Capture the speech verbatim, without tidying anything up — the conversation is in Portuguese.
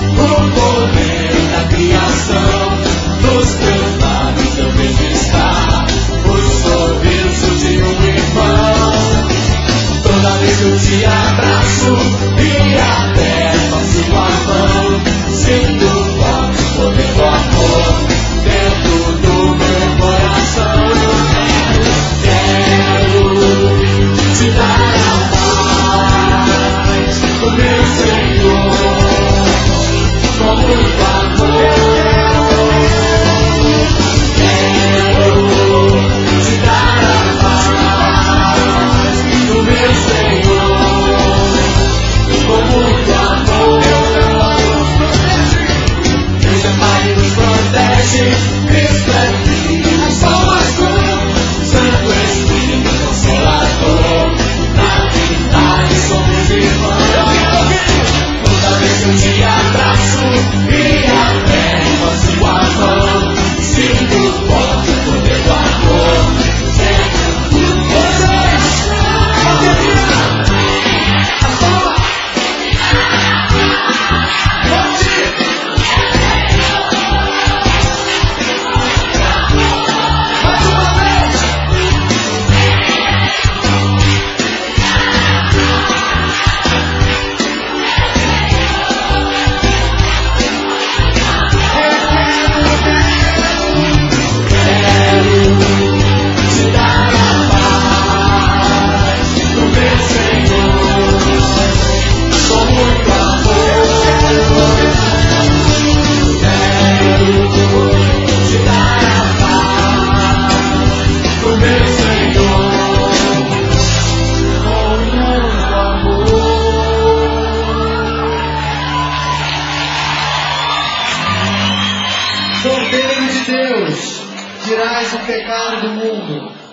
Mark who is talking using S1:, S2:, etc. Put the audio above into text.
S1: O poder da criação, nos teus lábios eu vejo estar o sorriso de um irmão. Toda vez que eu te abraço e aperto a sua mão, sinto forte o poder do amor dentro do meu coração. Quero te dar a paz do meu Senhor, com muito amor. Quero te dar a paz do meu Senhor, com muito amor. Deus é Pai e nos protege, Cristo é Filho, Salvador, Santo Espírito Consolador, na verdade somos irmãos. Toda vez que eu te abraço e aperto a sua mão, sinto forte o poder do amor dentro do coração. Mais uma vez. Quero te dar a paz do meu Senhor, com muito amor. Quero te dar a paz do meu Senhor, com muito amor. Cordeiro de Deus, tirais o pecado do mundo.